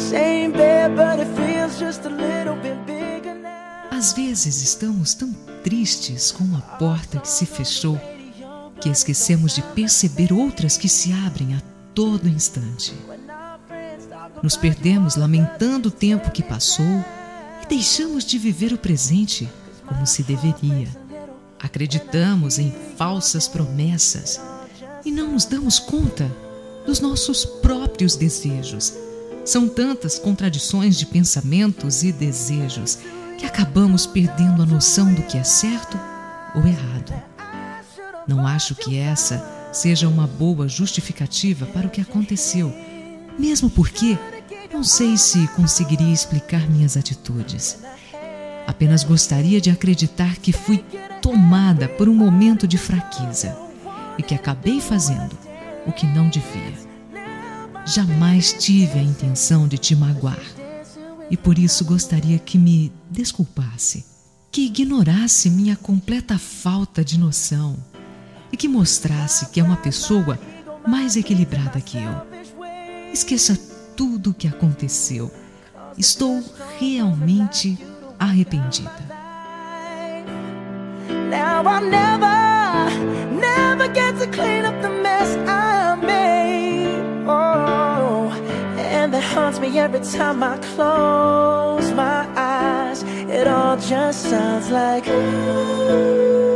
same bed, but it feels just a little bit bigger now. Às vezes estamos tão tristes com uma porta que se fechou que esquecemos de perceber outras que se abrem a todo instante. Nos perdemos lamentando o tempo que passou e deixamos de viver o presente como se deveria. Acreditamos em falsas promessas e não nos damos conta dos nossos próprios desejos. São tantas contradições de pensamentos e desejos que acabamos perdendo a noção do que é certo ou errado. Não acho que essa seja uma boa justificativa para o que aconteceu, mesmo porque não sei se conseguiria explicar minhas atitudes. Apenas gostaria de acreditar que fui tomada por um momento de fraqueza e que acabei fazendo o que não devia. Jamais tive a intenção de te magoar e por isso gostaria que me desculpasse, que ignorasse minha completa falta de noção e que mostrasse que é uma pessoa mais equilibrada que eu. Esqueça tudo o que aconteceu. Estou realmente arrependida. Now I'll never get to clean up the mess I made. Oh, and that haunts me every time I close my eyes. It all just sounds like ooh.